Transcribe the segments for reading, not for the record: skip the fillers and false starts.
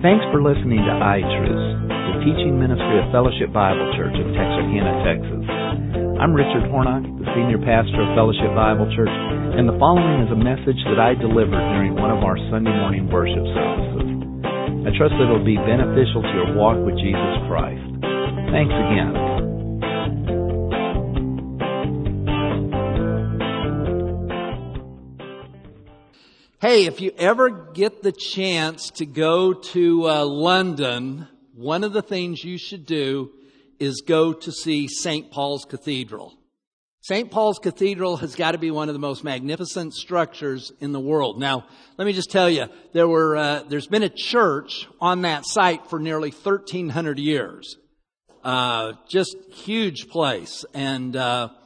Thanks for listening to iTruths, the teaching ministry of Fellowship Bible Church of Texarkana, Texas. I'm Richard Hornock, the senior pastor of Fellowship Bible Church, and the following is a message that I delivered during one of our Sunday morning worship services. I trust that it will be beneficial to your walk with Jesus Christ. Thanks again. Hey, if you ever get the chance to go to London, one of the things you should do is go to see St. Paul's Cathedral. St. Paul's Cathedral has got to be one of the most magnificent structures in the world. Now, let me just tell you, there's been a church on that site for nearly 1,300 years. Just huge place. And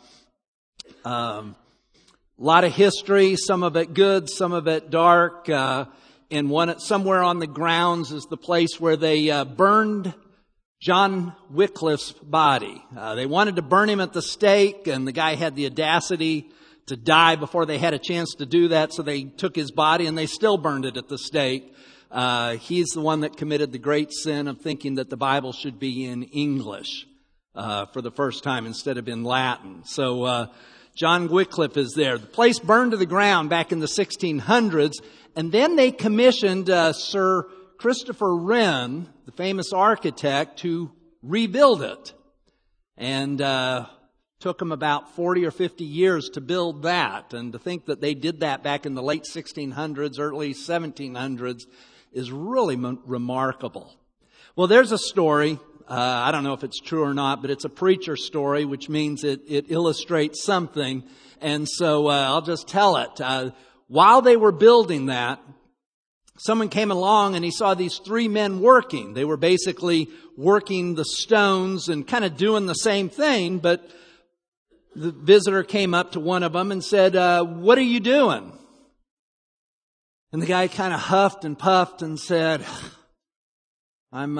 lot of history, some of it good, some of it dark. And somewhere on the grounds is the place where they burned John Wycliffe's body. They wanted to burn him at the stake, and the guy had the audacity to die before they had a chance to do that, so they took his body and they still burned it at the stake. He's the one that committed the great sin of thinking that the Bible should be in English for the first time instead of in Latin. So John Wycliffe is there. The place burned to the ground back in the 1600s, and then they commissioned Sir Christopher Wren, the famous architect, to rebuild it. And took them about 40 or 50 years to build that. And to think that they did that back in the late 1600s, early 1700s is really remarkable. Well, there's a story. I don't know if it's true or not, but it's a preacher story, which means it illustrates something. And so I'll just tell it. While they were building that, someone came along and he saw these three men working. They were basically working the stones and kind of doing the same thing, but the visitor came up to one of them and said, "What are you doing?" And the guy kind of huffed and puffed and said, I'm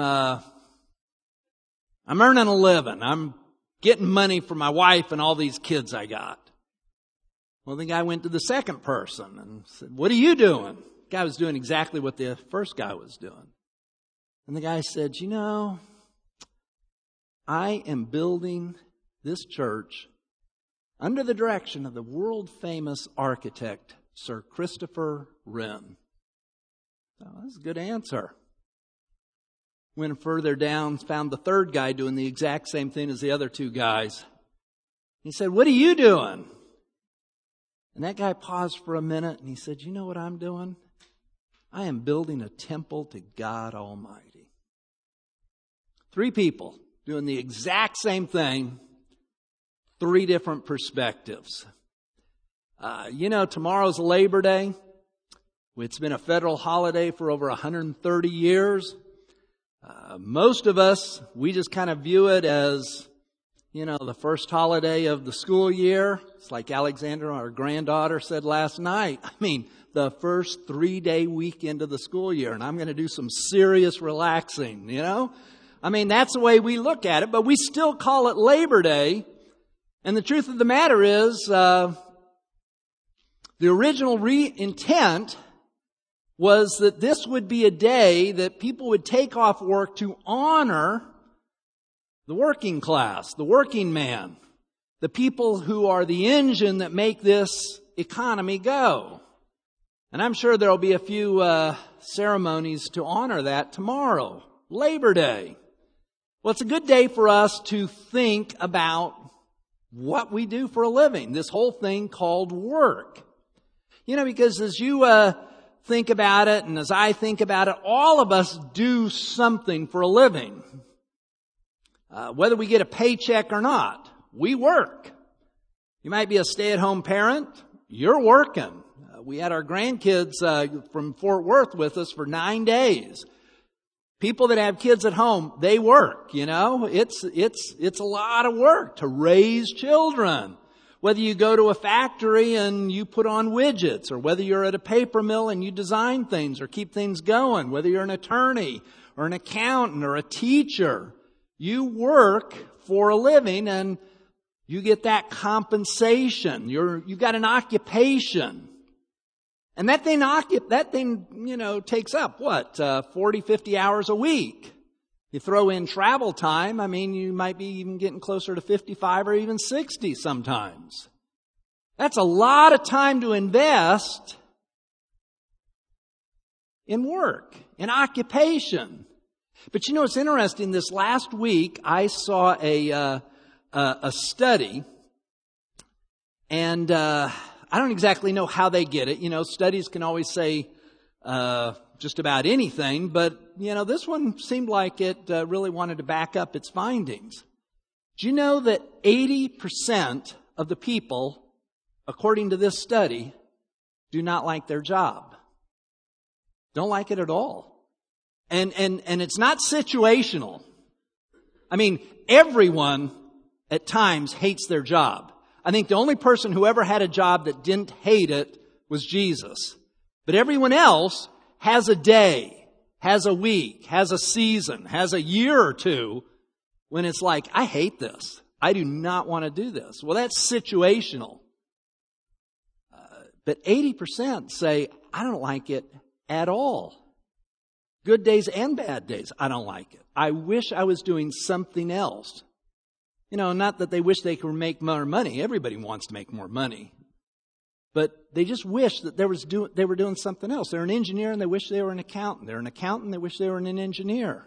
earning a living. I'm getting money for my wife and all these kids I got. Well, the guy went to the second person and said, "What are you doing?" The guy was doing exactly what the first guy was doing. And the guy said, I am building this church under the direction of the world-famous architect, Sir Christopher Wren. So that's a good answer. Went further down, found the third guy doing the exact same thing as the other two guys. He said, "What are you doing?" And that guy paused for a minute and he said, "You know what I'm doing? I am building a temple to God Almighty." Three people doing the exact same thing, three different perspectives. Tomorrow's Labor Day. It's been a federal holiday for over 130 years. Most of us, we just kind of view it as, the first holiday of the school year. It's like Alexandra, our granddaughter, said last night. The first 3-day weekend of the school year, and I'm going to do some serious relaxing, That's the way we look at it, but we still call it Labor Day. And the truth of the matter is, the original intent was that this would be a day that people would take off work to honor the working class, the working man, the people who are the engine that make this economy go. And I'm sure there'll be a few ceremonies to honor that tomorrow, Labor Day. Well, it's a good day for us to think about what we do for a living, this whole thing called work. Because as you think about it, and as I think about it, all of us do something for a living. Whether we get a paycheck or not, we work. You might be a stay-at-home parent. You're working. We had our grandkids from Fort Worth with us for 9 days. People that have kids at home, they work, It's a lot of work to raise children. Whether you go to a factory and you put on widgets, or whether you're at a paper mill and you design things or keep things going, whether you're an attorney or an accountant or a teacher, you work for a living and you get that compensation. You've got an occupation. And that thing, takes up, 40, 50 hours a week. You throw in travel time, you might be even getting closer to 55 or even 60 sometimes. That's a lot of time to invest in work, in occupation. But it's interesting. This last week, I saw a study, and I don't exactly know how they get it. Studies can always say just about anything, but this one seemed like it really wanted to back up its findings. Do you know that 80% of the people, according to this study, do not like their job? Don't like it at all. And it's not situational. Everyone at times hates their job. I think the only person who ever had a job that didn't hate it was Jesus. But everyone else has a day, has a week, has a season, has a year or two when it's like, I hate this. I do not want to do this. Well, that's situational. But 80% say, I don't like it at all. Good days and bad days, I don't like it. I wish I was doing something else. Not that they wish they could make more money. Everybody wants to make more money. But they just wish that they were doing something else. They're an engineer and they wish they were an accountant. They're an accountant and they wish they were an engineer.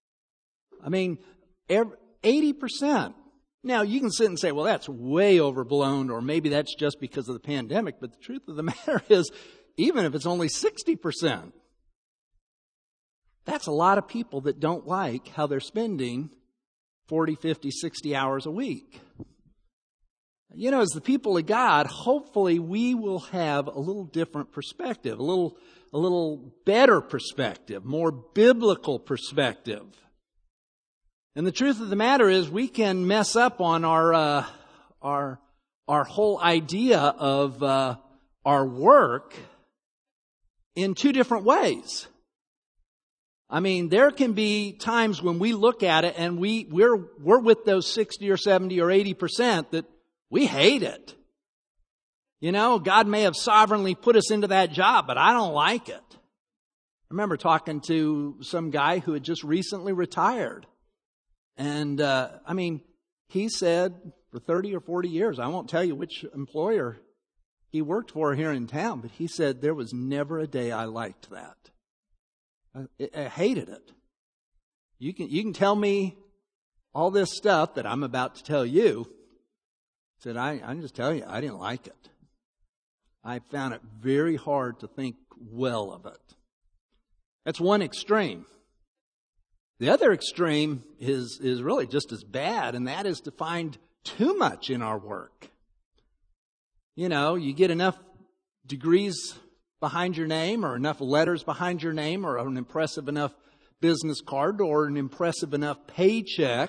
80%. Now, you can sit and say, well, that's way overblown, or maybe that's just because of the pandemic. But the truth of the matter is, even if it's only 60%, that's a lot of people that don't like how they're spending 40, 50, 60 hours a week. As the people of God, hopefully we will have a little different perspective, a little better perspective, more biblical perspective. And the truth of the matter is, we can mess up on our whole idea of our work in two different ways. There can be times when we look at it and we're with those 60 or 70 or 80% that we hate it. God may have sovereignly put us into that job, but I don't like it. I remember talking to some guy who had just recently retired. And, he said for 30 or 40 years, I won't tell you which employer he worked for here in town, but he said there was never a day I liked that. I hated it. You can tell me all this stuff that I'm about to tell you. He said, I'm just telling you, I didn't like it. I found it very hard to think well of it. That's one extreme. The other extreme is really just as bad, and that is to find too much in our work. You get enough degrees behind your name, or enough letters behind your name, or an impressive enough business card, or an impressive enough paycheck.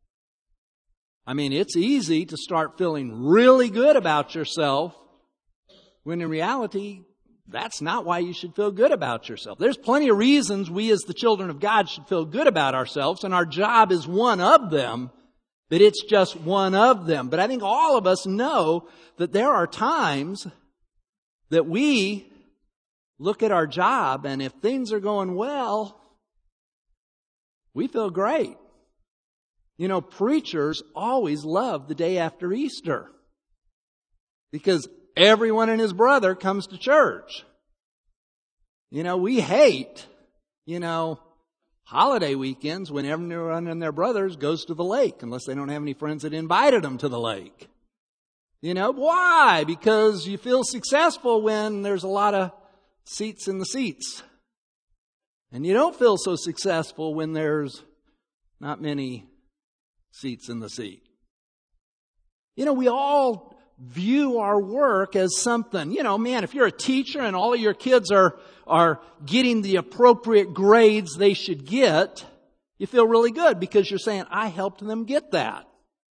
It's easy to start feeling really good about yourself, when in reality, that's not why you should feel good about yourself. There's plenty of reasons we as the children of God should feel good about ourselves, and our job is one of them, but it's just one of them. But I think all of us know that there are times that we look at our job, and if things are going well, we feel great. Preachers always love the day after Easter because everyone and his brother comes to church. We hate, holiday weekends when everyone and their brothers goes to the lake, unless they don't have any friends that invited them to the lake. Why? Because you feel successful when there's a lot of seats in the seats. And you don't feel so successful when there's not many seats in the seat. We all view our work as something, if you're a teacher and all of your kids are getting the appropriate grades they should get, you feel really good because you're saying, I helped them get that.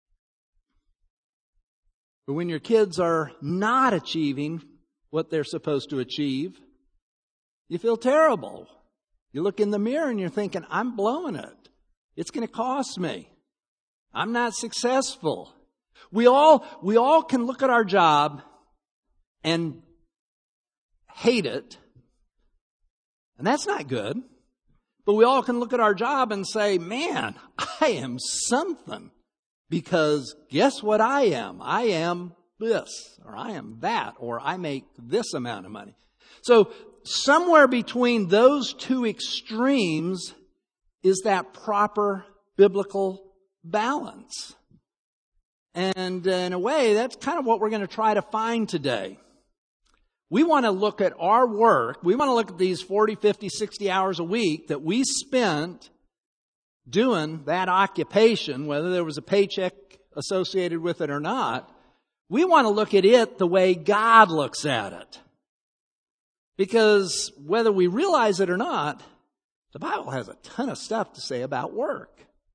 But when your kids are not achieving what they're supposed to achieve, you feel terrible. You look in the mirror and you're thinking, I'm blowing it. It's going to cost me. I'm not successful. We all can look at our job and hate it. And that's not good. But we all can look at our job and say, man, I am something. Because guess what I am? I am this, or I am that, or I make this amount of money. So somewhere between those two extremes is that proper biblical balance. And in a way, that's kind of what we're going to try to find today. We want to look at our work. We want to look at these 40, 50, 60 hours a week that we spent doing that occupation, whether there was a paycheck associated with it or not. We want to look at it the way God looks at it. Because whether we realize it or not, the Bible has a ton of stuff to say about work.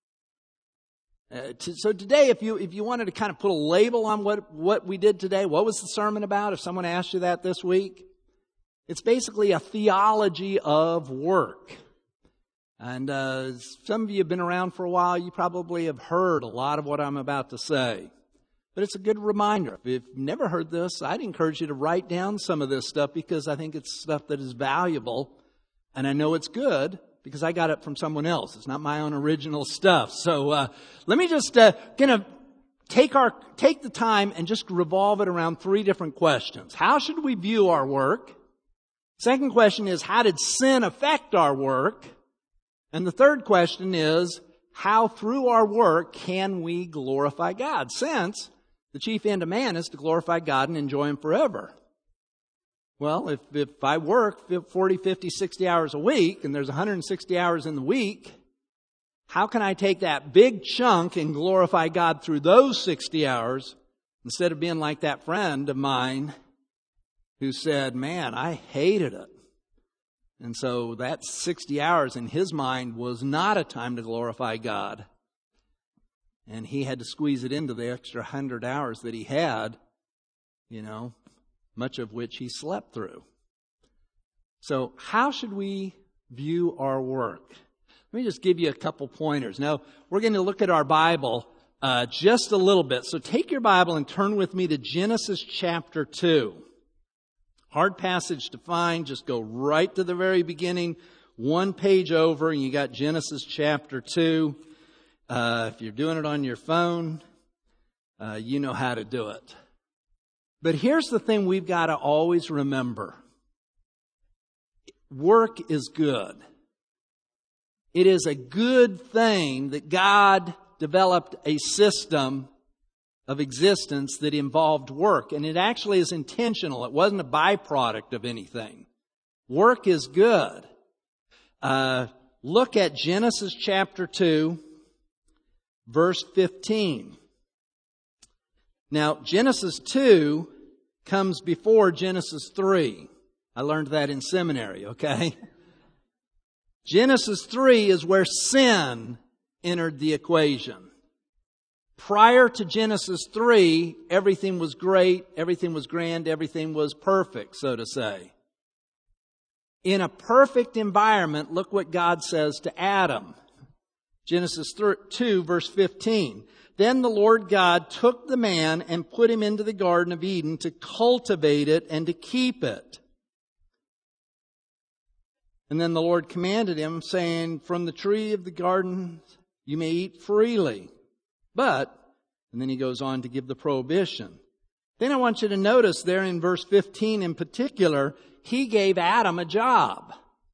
So today, if you wanted to kind of put a label on what we did today, what was the sermon about? If someone asked you that this week, it's basically a theology of work. And some of you have been around for a while. You probably have heard a lot of what I'm about to say. But it's a good reminder. If you've never heard this, I'd encourage you to write down some of this stuff because I think it's stuff that is valuable. And I know it's good because I got it from someone else. It's not my own original stuff. So let me just take the time and just revolve it around three different questions. How should we view our work? Second question is, how did sin affect our work? And the third question is, how through our work can we glorify God? Since the chief end of man is to glorify God and enjoy Him forever. Well, if I work 40, 50, 60 hours a week, and there's 160 hours in the week, how can I take that big chunk and glorify God through those 60 hours instead of being like that friend of mine who said, man, I hated it. And so that 60 hours in his mind was not a time to glorify God. And he had to squeeze it into the extra 100 hours that he had, much of which he slept through. So how should we view our work? Let me just give you a couple pointers. Now, we're going to look at our Bible just a little bit. So take your Bible and turn with me to Genesis chapter 2. Hard passage to find. Just go right to the very beginning, one page over, and you got Genesis chapter 2. If you're doing it on your phone, you know how to do it. But here's the thing we've got to always remember. Work is good. It is a good thing that God developed a system of existence that involved work. And it actually is intentional. It wasn't a byproduct of anything. Work is good. Look at Genesis chapter 2, verse 15. Now, Genesis 2 comes before Genesis 3. I learned that in seminary, okay? Genesis 3 is where sin entered the equation. Prior to Genesis 3, everything was great, everything was grand, everything was perfect, so to say. In a perfect environment, look what God says to Adam. Genesis 2, verse 15. Then the Lord God took the man and put him into the Garden of Eden to cultivate it and to keep it. And then the Lord commanded him, saying, from the tree of the garden you may eat freely. But, and then he goes on to give the prohibition. Then I want you to notice there in verse 15 in particular, he gave Adam a job.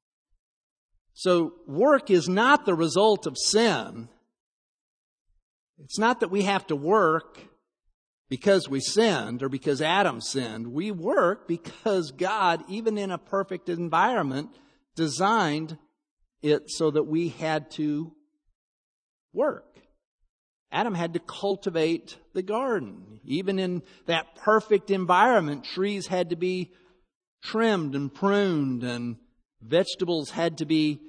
So work is not the result of sin. It's not that we have to work because we sinned or because Adam sinned. We work because God, even in a perfect environment, designed it so that we had to work. Adam had to cultivate the garden. Even in that perfect environment, trees had to be trimmed and pruned and vegetables had to be,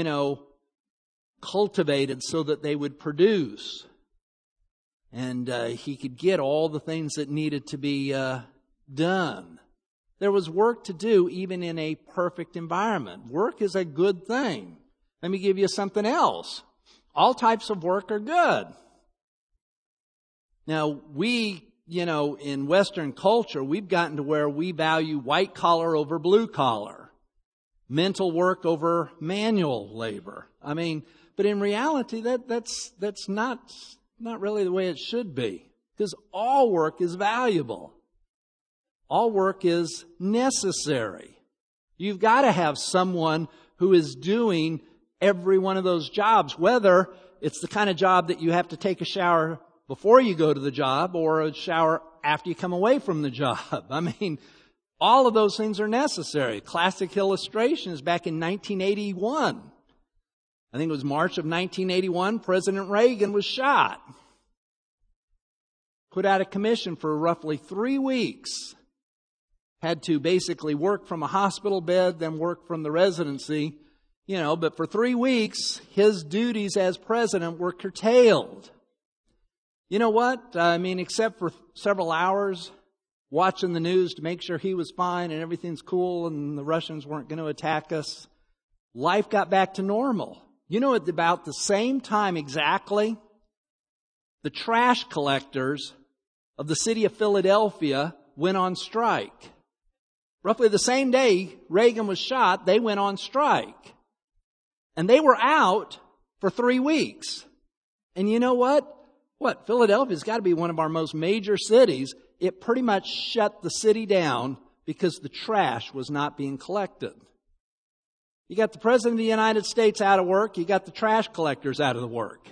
cultivated so that they would produce. And he could get all the things that needed to be done. There was work to do even in a perfect environment. Work is a good thing. Let me give you something else. All types of work are good. Now, we in Western culture, we've gotten to where we value white collar over blue collar, mental work over manual labor. But in reality, that's not really the way it should be, because all work is valuable. All work is necessary. You've got to have someone who is doing every one of those jobs, whether it's the kind of job that you have to take a shower before you go to the job or a shower after you come away from the job. All of those things are necessary. Classic illustration is back in 1981. I think it was March of 1981, President Reagan was shot. Put out of commission for roughly 3 weeks. Had to basically work from a hospital bed, then work from the residency. But for 3 weeks, his duties as president were curtailed. You know what? Except for several hours watching the news to make sure he was fine and everything's cool and the Russians weren't going to attack us, life got back to normal. At about the same time exactly, the trash collectors of the city of Philadelphia went on strike. Roughly the same day Reagan was shot, they went on strike. And they were out for 3 weeks. And you know what? Philadelphia's got to be one of our most major cities. It pretty much shut the city down because the trash was not being collected. You got the President of the United States out of work. You got the trash collectors out of the work.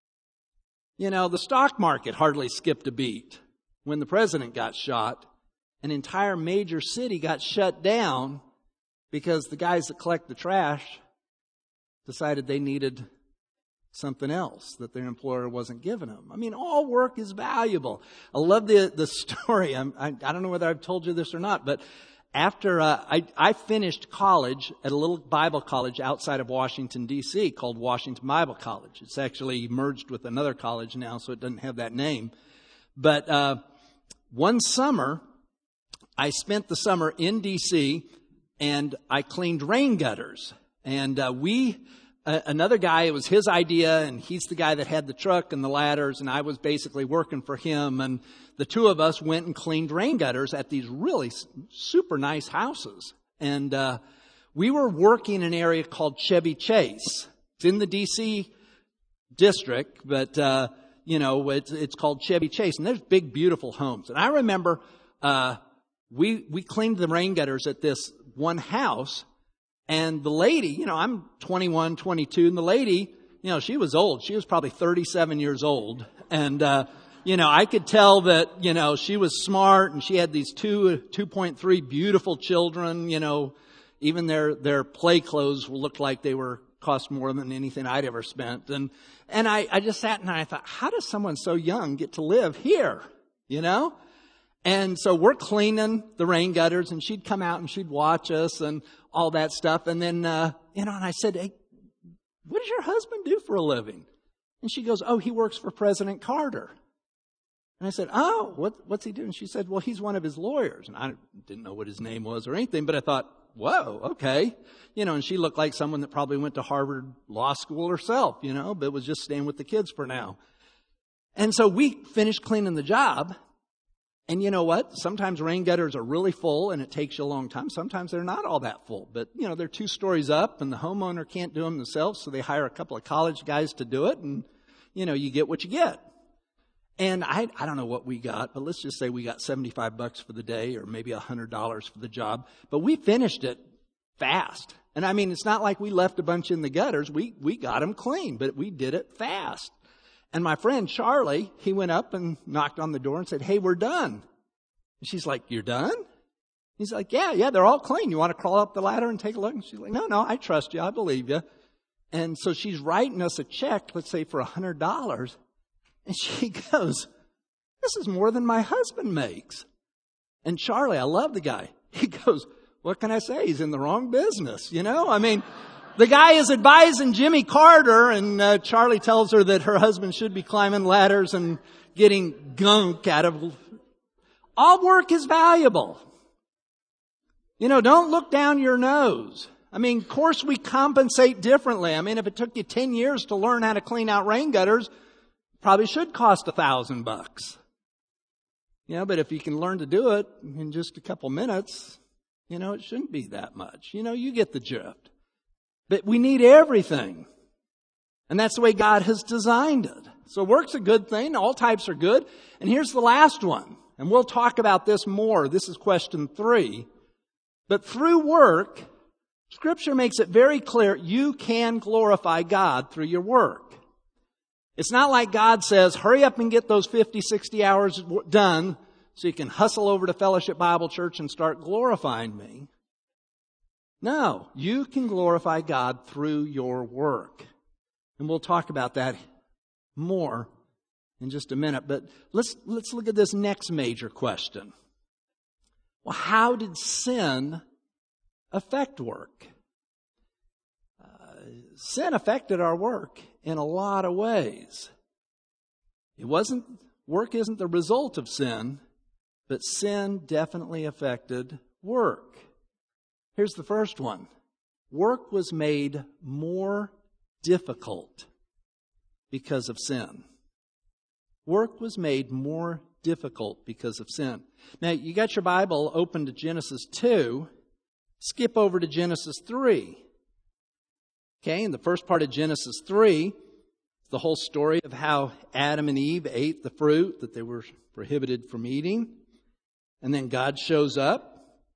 The stock market hardly skipped a beat when the president got shot. An entire major city got shut down because the guys that collect the trash decided they needed something else that their employer wasn't giving them. All work is valuable. I love the story. I don't know whether I've told you this or not, but after I finished college at a little Bible college outside of Washington, D.C. called Washington Bible College. It's actually merged with another college now, so it doesn't have that name. But one summer, I spent the summer in D.C., and I cleaned rain gutters. And another guy, it was his idea, and he's the guy that had the truck and the ladders, and I was basically working for him. And the two of us went and cleaned rain gutters at these really super nice houses. And we were working in an area called Chevy Chase. It's in the D.C. district, but, it's called Chevy Chase. And there's big, beautiful homes. And I remember we cleaned the rain gutters at this one house. And the lady, I'm 21, 22, and the lady, she was old. She was probably 37 years old. And, I could tell that, she was smart, and she had these 2.3 beautiful children, even their play clothes looked like they cost more than anything I'd ever spent. And I just sat and I thought, how does someone so young get to live here? And so we're cleaning the rain gutters, and she'd come out and she'd watch us and all that stuff. And then, and I said, hey, what does your husband do for a living? And she goes, oh, he works for President Carter. And I said, oh, what's he doing? She said, well, he's one of his lawyers. And I didn't know what his name was or anything, but I thought, whoa, okay. And she looked like someone that probably went to Harvard Law School herself, but was just staying with the kids for now. And so we finished cleaning the job. And you know what? Sometimes rain gutters are really full and it takes you a long time. Sometimes they're not all that full. But, they're 2 stories up and the homeowner can't do them themselves. So they hire a couple of college guys to do it. And, you get what you get. And I don't know what we got, but let's just say we got $75 for the day or maybe $100 for the job. But we finished it fast. And it's not like we left a bunch in the gutters. We got them clean, but we did it fast. And my friend Charlie, he went up and knocked on the door and said, hey, we're done. And she's like, you're done? He's like, yeah, they're all clean. You want to crawl up the ladder and take a look? And she's like, no, I trust you. I believe you. And so she's writing us a check, let's say for $100. And she goes, this is more than my husband makes. And Charlie, I love the guy. He goes, what can I say? He's in the wrong business, The guy is advising Jimmy Carter, and Charlie tells her that her husband should be climbing ladders and getting gunk out of... All work is valuable. Don't look down your nose. Of course we compensate differently. If it took you 10 years to learn how to clean out rain gutters, it probably should cost $1,000. But if you can learn to do it in just a couple minutes, it shouldn't be that much. You get the drift. But we need everything. And that's the way God has designed it. So work's a good thing. All types are good. And here's the last one. And we'll talk about this more. This is question 3. But through work, Scripture makes it very clear you can glorify God through your work. It's not like God says, hurry up and get those 50, 60 hours done so you can hustle over to Fellowship Bible Church and start glorifying me. No, you can glorify God through your work. And we'll talk about that more in just a minute. But let's look at this next major question. Well, how did sin affect work? Sin affected our work in a lot of ways. Work isn't the result of sin, but sin definitely affected work. Here's the first one. Work was made more difficult because of sin. Work was made more difficult because of sin. Now, you got your Bible open to Genesis 2. Skip over to Genesis 3. Okay, in the first part of Genesis 3, the whole story of how Adam and Eve ate the fruit that they were prohibited from eating. And then God shows up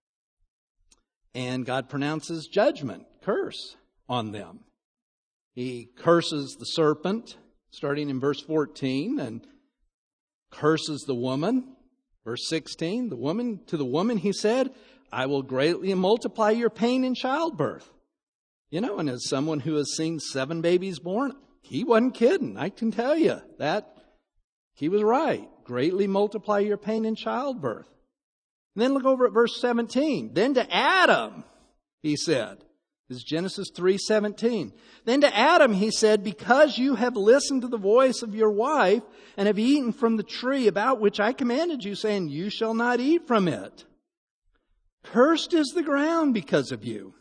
and God pronounces judgment, curse on them. He curses the serpent, starting in verse 14, and curses the woman. Verse 16, to the woman he said, I will greatly multiply your pain in childbirth. And as someone who has seen 7 babies born, he wasn't kidding. I can tell you that he was right. Greatly multiply your pain in childbirth. And then look over at verse 17. Then to Adam, he said, this is Genesis 3:17. Then to Adam he said, because you have listened to the voice of your wife and have eaten from the tree about which I commanded you, saying, you shall not eat from it. Cursed is the ground because of you.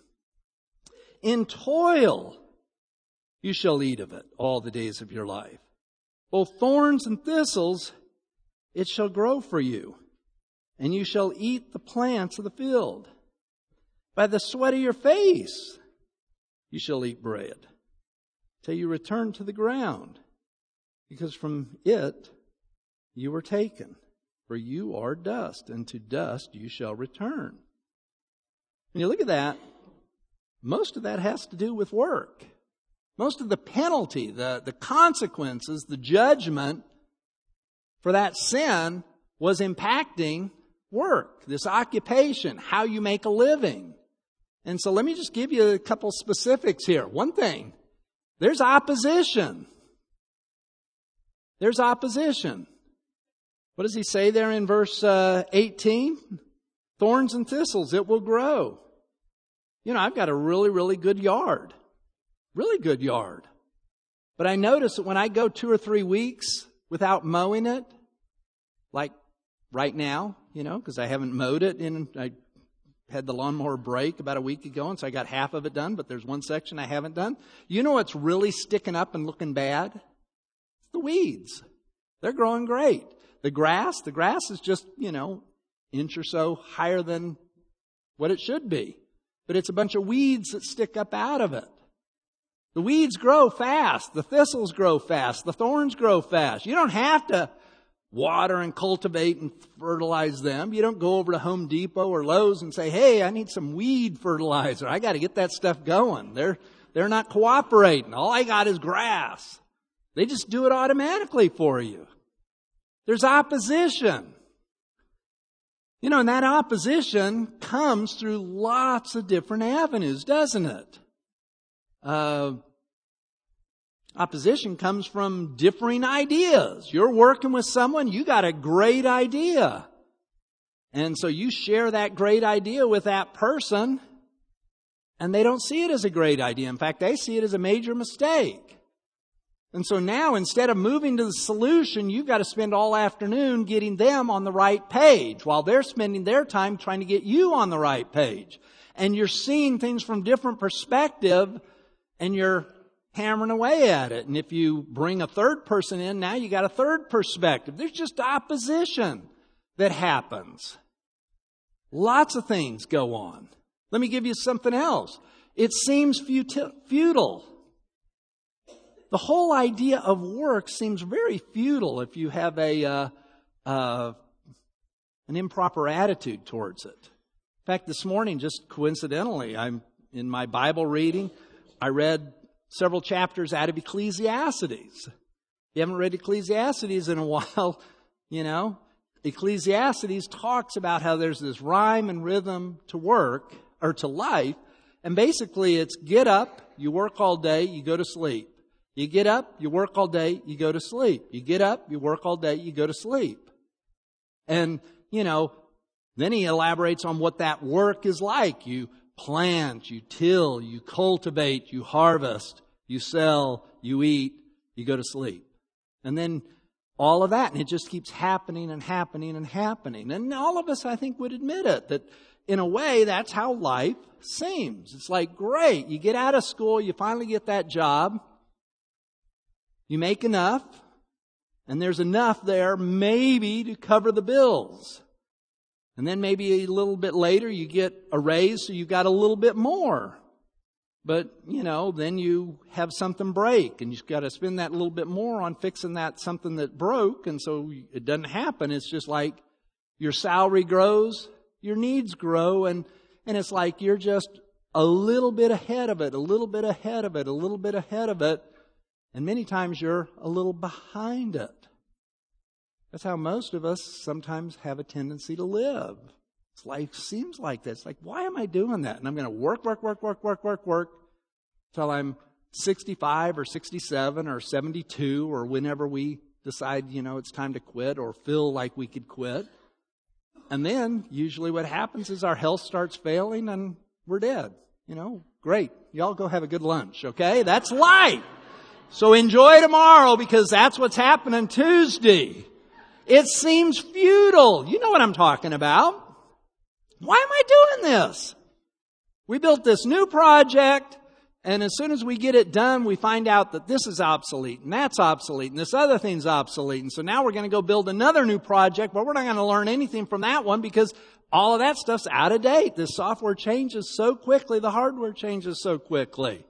In toil you shall eat of it all the days of your life. Both thorns and thistles it shall grow for you, and you shall eat the plants of the field. By the sweat of your face you shall eat bread, till you return to the ground, because from it you were taken. For you are dust, and to dust you shall return. When you look at that, most of that has to do with work. Most of the penalty, the consequences, the judgment for that sin was impacting work, this occupation, how you make a living. And so let me just give you a couple specifics here. One thing, there's opposition. There's opposition. What does he say there in verse 18? Thorns and thistles, it will grow. I've got a really, really good yard. Really good yard. But I notice that when I go 2 or 3 weeks without mowing it, like right now, because I haven't mowed it, and I had the lawnmower break about a week ago, and so I got half of it done, but there's one section I haven't done. What's really sticking up and looking bad? It's the weeds. They're growing great. The grass is just, inch or so higher than what it should be. But it's a bunch of weeds that stick up out of it. The weeds grow fast. The thistles grow fast. The thorns grow fast. You don't have to water and cultivate and fertilize them. You don't go over to Home Depot or Lowe's and say, hey, I need some weed fertilizer. I got to get that stuff going. They're not cooperating. All I got is grass. They just do it automatically for you. There's opposition. And that opposition comes through lots of different avenues, doesn't it? Opposition comes from differing ideas. You're working with someone, you got a great idea. And so you share that great idea with that person, and they don't see it as a great idea. In fact, they see it as a major mistake. And so now, instead of moving to the solution, you've got to spend all afternoon getting them on the right page while they're spending their time trying to get you on the right page. And you're seeing things from different perspective, and you're hammering away at it. And if you bring a third person in, now you got a third perspective. There's just opposition. that happens. Lots of things go on. Let me give you something else. It seems futile. The whole idea of work seems very futile if you have an improper attitude towards it. In fact, this morning, just coincidentally, I'm in my Bible reading. I read several chapters out of Ecclesiastes. If you haven't read Ecclesiastes in a while, Ecclesiastes talks about how there's this rhyme and rhythm to work, or to life, and basically it's get up, you work all day, you go to sleep. You get up, you work all day, you go to sleep. You get up, you work all day, you go to sleep. And, then he elaborates on what that work is like. You plant, you till, you cultivate, you harvest, you sell, you eat, you go to sleep. And then all of that, and it just keeps happening and happening and happening. And all of us, I think, would admit it, that in a way, that's how life seems. It's like, great, you get out of school, you finally get that job, you make enough, and there's enough there maybe to cover the bills. And then maybe a little bit later you get a raise, so you got a little bit more. But, then you have something break, and you've got to spend that little bit more on fixing that something that broke, and so it doesn't happen. It's just like your salary grows, your needs grow, and it's like you're just a little bit ahead of it, a little bit ahead of it, a little bit ahead of it, and many times you're a little behind it. That's how most of us sometimes have a tendency to live. Life seems like that. It's like, why am I doing that? And I'm going to work till I'm 65 or 67 or 72 or whenever we decide, it's time to quit or feel like we could quit. And then usually what happens is our health starts failing and we're dead. Great. Y'all go have a good lunch, okay? That's life. So enjoy tomorrow because that's what's happening Tuesday. It seems futile. You know what I'm talking about. Why am I doing this? We built this new project, and as soon as we get it done, we find out that this is obsolete, and that's obsolete, and this other thing's obsolete. And so now we're going to go build another new project, but we're not going to learn anything from that one because all of that stuff's out of date. This software changes so quickly. The hardware changes so quickly.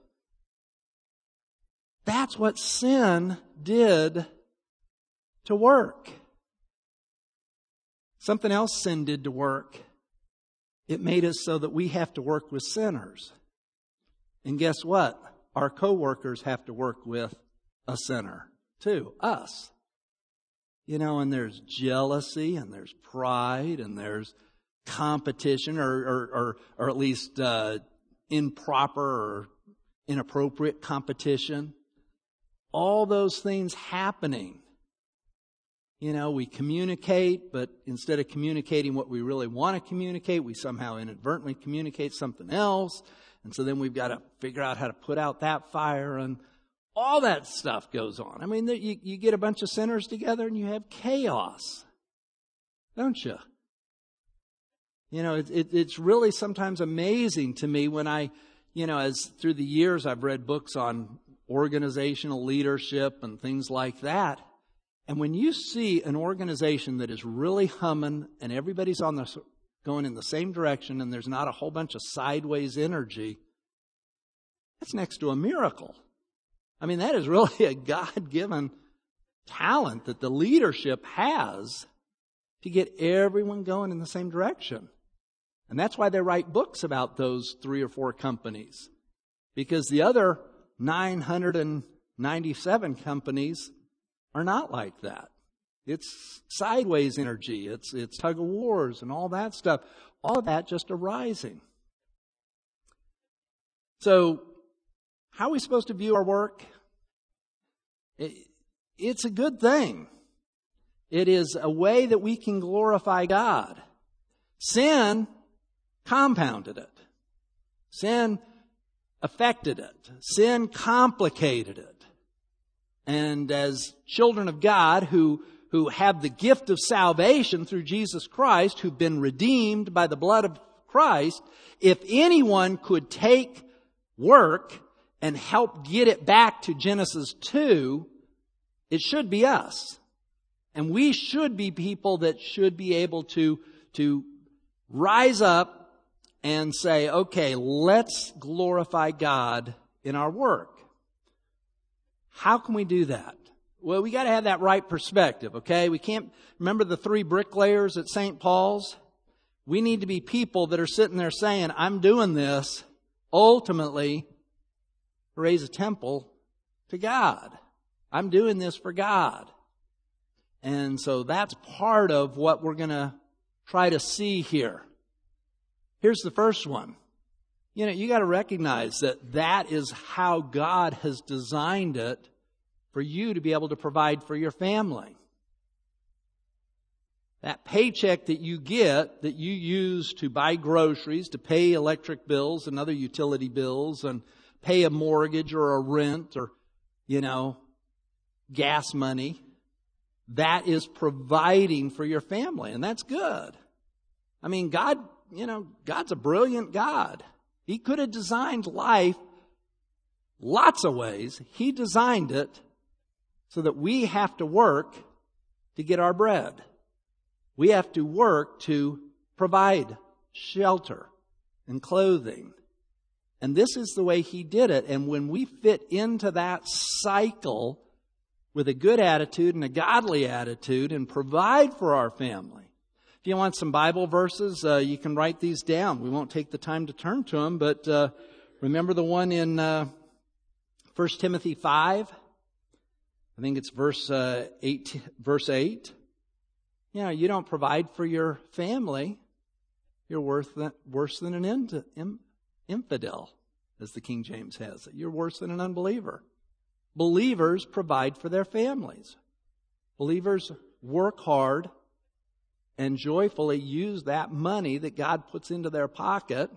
That's what sin did to work. Something else sin did to work. It made us so that we have to work with sinners. And guess what? Our co-workers have to work with a sinner too, us. And there's jealousy and there's pride and there's competition or at least improper or inappropriate competition. All those things happening. We communicate, but instead of communicating what we really want to communicate, we somehow inadvertently communicate something else. And so then we've got to figure out how to put out that fire, and all that stuff goes on. I mean, you get a bunch of sinners together and you have chaos, don't you? It's really sometimes amazing to me when as through the years I've read books on organizational leadership and things like that. And when you see an organization that is really humming and everybody's going in the same direction and there's not a whole bunch of sideways energy, that's next to a miracle. I mean, that is really a God-given talent that the leadership has to get everyone going in the same direction. And that's why they write books about those 3 or 4 companies. Because the other 997 companies are not like that. It's sideways energy. It's tug of wars and all that stuff. All of that just arising. So, how are we supposed to view our work? It's a good thing. It is a way that we can glorify God. Sin compounded it. Sin affected it. Sin complicated it. And as children of God who have the gift of salvation through Jesus Christ, who've been redeemed by the blood of Christ, if anyone could take work and help get it back to Genesis 2, it should be us. And we should be people that should be able to rise up and say, okay, let's glorify God in our work. How can we do that? Well, we got to have that right perspective, okay? We can't remember the 3 bricklayers at St. Paul's. We need to be people that are sitting there saying, I'm doing this ultimately to raise a temple to God. I'm doing this for God. And so that's part of what we're going to try to see here. Here's the first one. You got to recognize that that is how God has designed it for you to be able to provide for your family. That paycheck that you get, that you use to buy groceries, to pay electric bills and other utility bills, and pay a mortgage or a rent or, gas money, that is providing for your family. And that's good. I mean, God's a brilliant God. He could have designed life lots of ways. He designed it so that we have to work to get our bread. We have to work to provide shelter and clothing. And this is the way He did it. And when we fit into that cycle with a good attitude and a godly attitude and provide for our family. If you want some Bible verses, you can write these down. We won't take the time to turn to them, but remember the one in 1 Timothy 5? I think it's verse 8. You don't provide for your family, you're worse than an infidel, as the King James has it. You're worse than an unbeliever. Believers provide for their families. Believers work hard and joyfully use that money that God puts into their pocket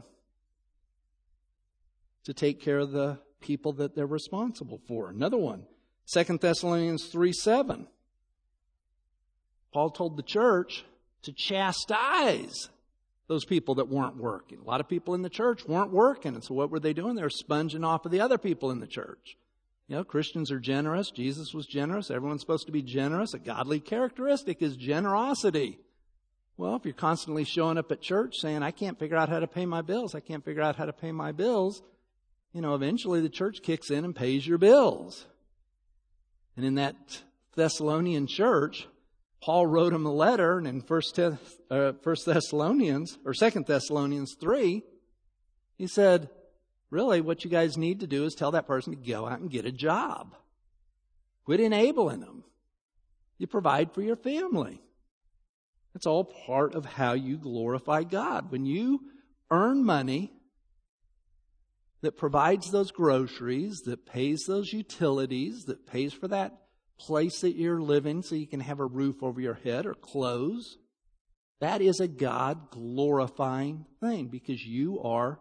to take care of the people that they're responsible for. Another one, 2 Thessalonians 3:7. Paul told the church to chastise those people that weren't working. A lot of people in the church weren't working, and so what were they doing? They were sponging off of the other people in the church. Christians are generous. Jesus was generous. Everyone's supposed to be generous. A godly characteristic is generosity. Well, if you're constantly showing up at church saying, I can't figure out how to pay my bills, eventually the church kicks in and pays your bills. And in that Thessalonian church, Paul wrote them a letter, and in 2 Thessalonians 3, he said, really, what you guys need to do is tell that person to go out and get a job. Quit enabling them. You provide for your family. It's all part of how you glorify God. When you earn money that provides those groceries, that pays those utilities, that pays for that place that you're living so you can have a roof over your head or clothes, that is a God-glorifying thing because you are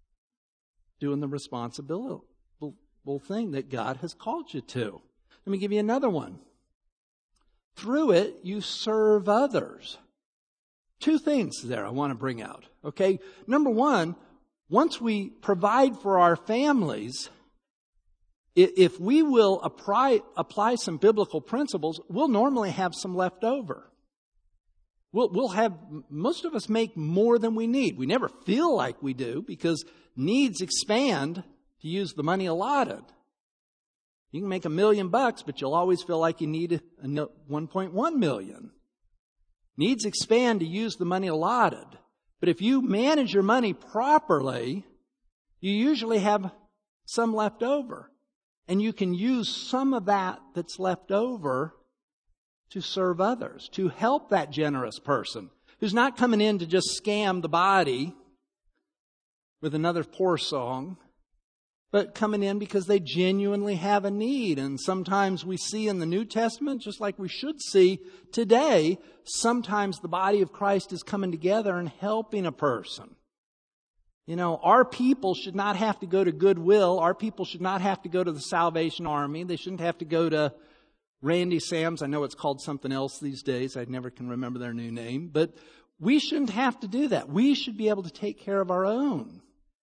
doing the responsible thing that God has called you to. Let me give you another one. Through it, you serve others. 2 things there I want to bring out. Okay? Number one, once we provide for our families, if we will apply some biblical principles, we'll normally have some left over. We'll have, most of us make more than we need. We never feel like we do because needs expand to use the money allotted. You can make $1 million, but you'll always feel like you need 1.1 million. Needs expand to use the money allotted. But if you manage your money properly, you usually have some left over. And you can use some of that that's left over to serve others, to help that generous person who's not coming in to just scam the body with another poor song, but coming in because they genuinely have a need. And sometimes we see in the New Testament, just like we should see today, sometimes the body of Christ is coming together and helping a person. Our people should not have to go to Goodwill. Our people should not have to go to the Salvation Army. They shouldn't have to go to Randy Sam's. I know it's called something else these days. I never can remember their new name. But we shouldn't have to do that. We should be able to take care of our own.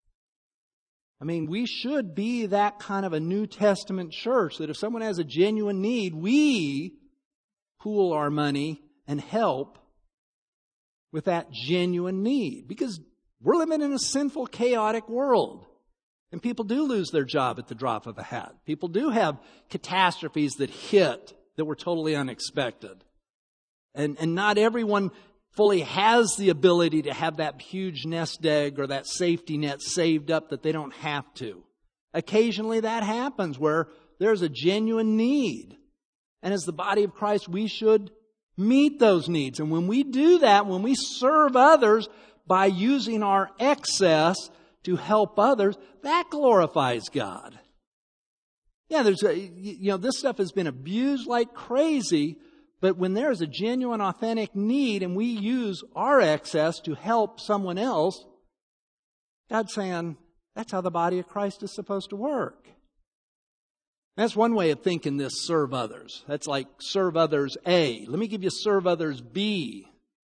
We should be that kind of a New Testament church that if someone has a genuine need, we pool our money and help with that genuine need. Because we're living in a sinful, chaotic world. And people do lose their job at the drop of a hat. People do have catastrophes that hit that were totally unexpected. And not everyone fully has the ability to have that huge nest egg or that safety net saved up that they don't have to. Occasionally that happens where there's a genuine need. And as the body of Christ, we should meet those needs. And when we do that, when we serve others by using our excess to help others, that glorifies God. Yeah, this stuff has been abused like crazy, but when there's a genuine, authentic need and we use our excess to help someone else, God's saying that's how the body of Christ is supposed to work. That's one way of thinking this, serve others. That's like serve others A. Let me give you serve others B.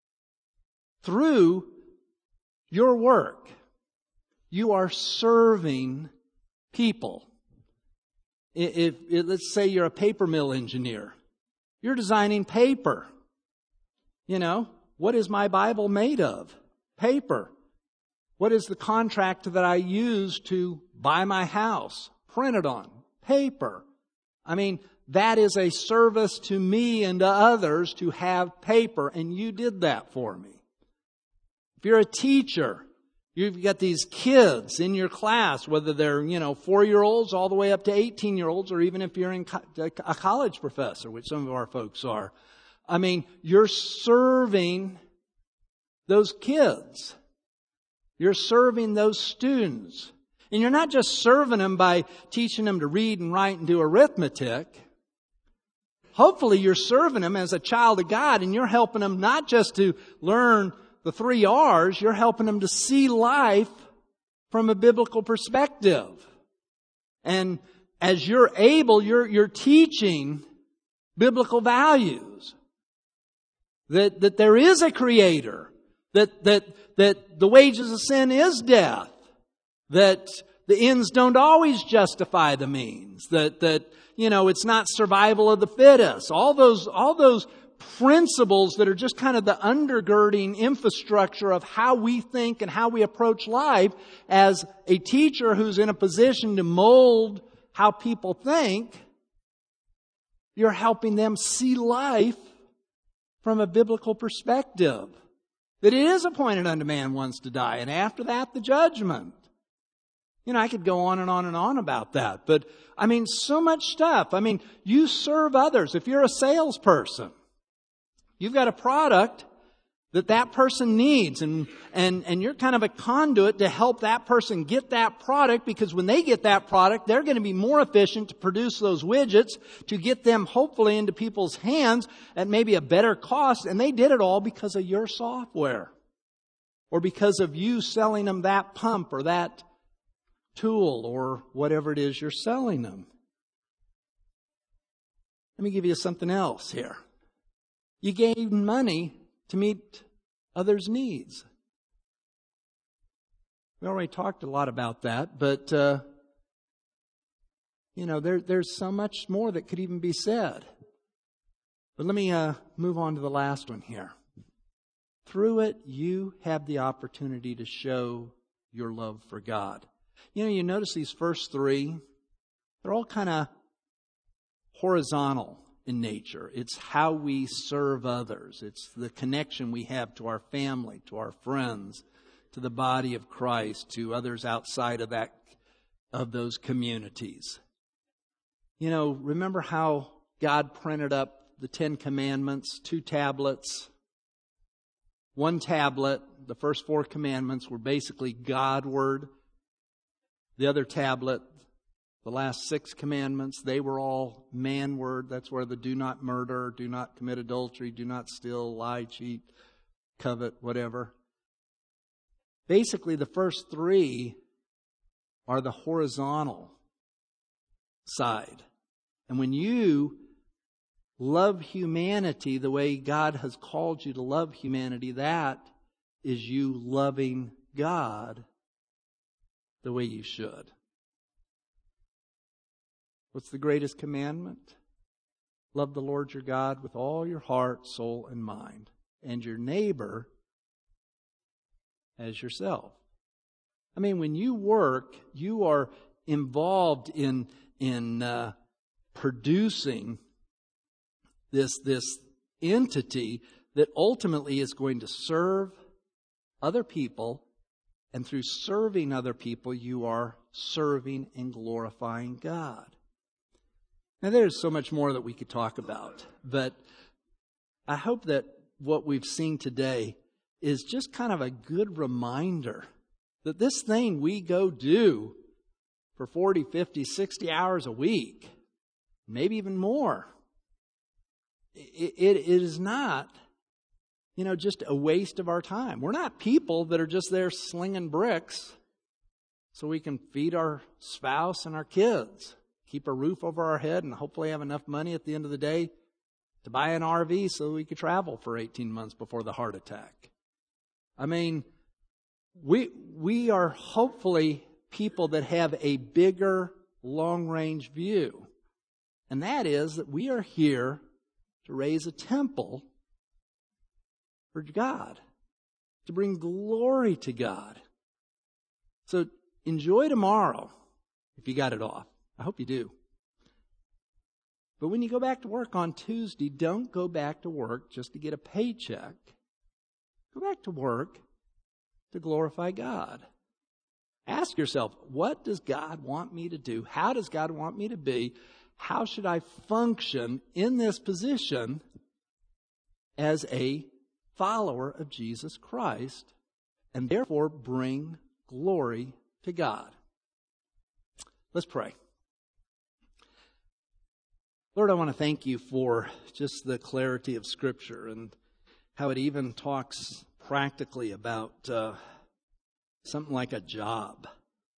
Through your work, you are serving people. Let's say you're a paper mill engineer. You're designing paper. What is my Bible made of? Paper. What is the contract that I use to buy my house? Printed on paper. That is a service to me and to others to have paper, and you did that for me. If you're a teacher, you've got these kids in your class, whether they're, 4-year-olds all the way up to 18-year-olds, or even if you're a college professor, which some of our folks are. You're serving those kids. You're serving those students. And you're not just serving them by teaching them to read and write and do arithmetic. Hopefully you're serving them as a child of God, and you're helping them not just to learn the 3 R's, you're helping them to see life from a biblical perspective. And as you're able, you're teaching biblical values. That there is a Creator. That the wages of sin is death. That the ends don't always justify the means. That it's not survival of the fittest. All those principles that are just kind of the undergirding infrastructure of how we think and how we approach life. As a teacher who's in a position to mold how people think, you're helping them see life from a biblical perspective. That it is appointed unto man once to die, and after that the judgment. I could go on and on and on about that. But, so much stuff. You serve others. If you're a salesperson, you've got a product that person needs. And you're kind of a conduit to help that person get that product, because when they get that product, they're going to be more efficient to produce those widgets, to get them hopefully into people's hands at maybe a better cost. And they did it all because of your software. Or because of you selling them that pump or that tool or whatever it is you're selling them. Let me give you something else here. You gave money to meet others' needs. We already talked a lot about that, but there's so much more that could even be said. But let me move on to the last one here. Through it, you have the opportunity to show your love for God. You notice these first 3, they're all kind of horizontal in nature. It's how we serve others. It's the connection we have to our family, to our friends, to the body of Christ, to others outside of those communities. Remember how God printed up the 10 Commandments, 2 tablets. 1 tablet, the first 4 commandments were basically God-word. The other tablet, the last 6 commandments, they were all man-word. That's where the do not murder, do not commit adultery, do not steal, lie, cheat, covet, whatever. Basically, the first 3 are the horizontal side. And when you love humanity the way God has called you to love humanity, that is you loving God the way you should. What's the greatest commandment? Love the Lord your God with all your heart, soul, and mind, and your neighbor as yourself. I mean, when you work, you are involved in producing this entity that ultimately is going to serve other people, and through serving other people, you are serving and glorifying God. Now, there's so much more that we could talk about, but I hope that what we've seen today is just kind of a good reminder that this thing we go do for 40, 50, 60 hours a week, maybe even more, it is not, just a waste of our time. We're not people that are just there slinging bricks so we can feed our spouse and our kids, keep a roof over our head, and hopefully have enough money at the end of the day to buy an RV so we could travel for 18 months before the heart attack. I mean, we are hopefully people that have a bigger long-range view. And that is that we are here to raise a temple for God, to bring glory to God. So enjoy tomorrow if you got it off. I hope you do. But when you go back to work on Tuesday, don't go back to work just to get a paycheck. Go back to work to glorify God. Ask yourself, what does God want me to do? How does God want me to be? How should I function in this position as a follower of Jesus Christ, and therefore bring glory to God? Let's pray. Lord, I want to thank you for just the clarity of Scripture and how it even talks practically about something like a job.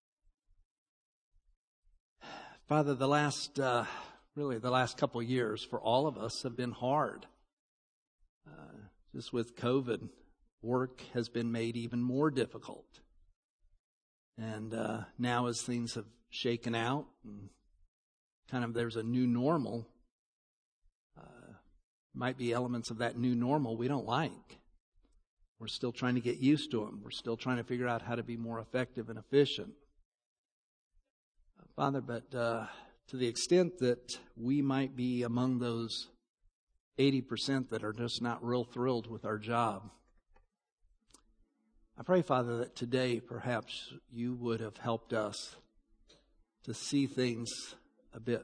Father, the last couple of years for all of us have been hard. Just with COVID, work has been made even more difficult. And now as things have shaken out and kind of there's a new normal, might be elements of that new normal we don't like. We're still trying to get used to them. We're still trying to figure out how to be more effective and efficient. Father, but to the extent that we might be among those 80% that are just not real thrilled with our job, I pray, Father, that today perhaps you would have helped us to see things a bit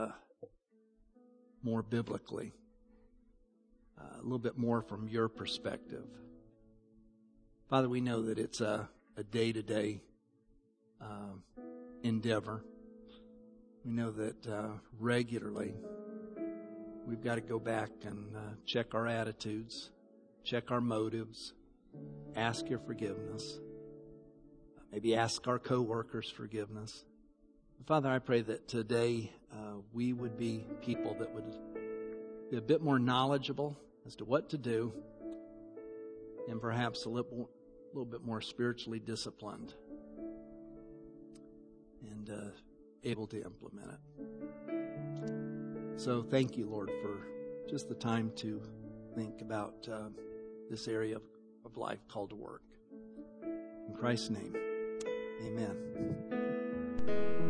more biblically, a little bit more from your perspective. Father, we know that it's a day-to-day endeavor. We know that regularly we've got to go back and check our attitudes, check our motives, ask your forgiveness, maybe ask our co-workers forgiveness. Father, I pray that today we would be people that would be a bit more knowledgeable as to what to do, and perhaps a little bit more spiritually disciplined and able to implement it. So thank you, Lord, for just the time to think about this area of life called to work. In Christ's name, amen.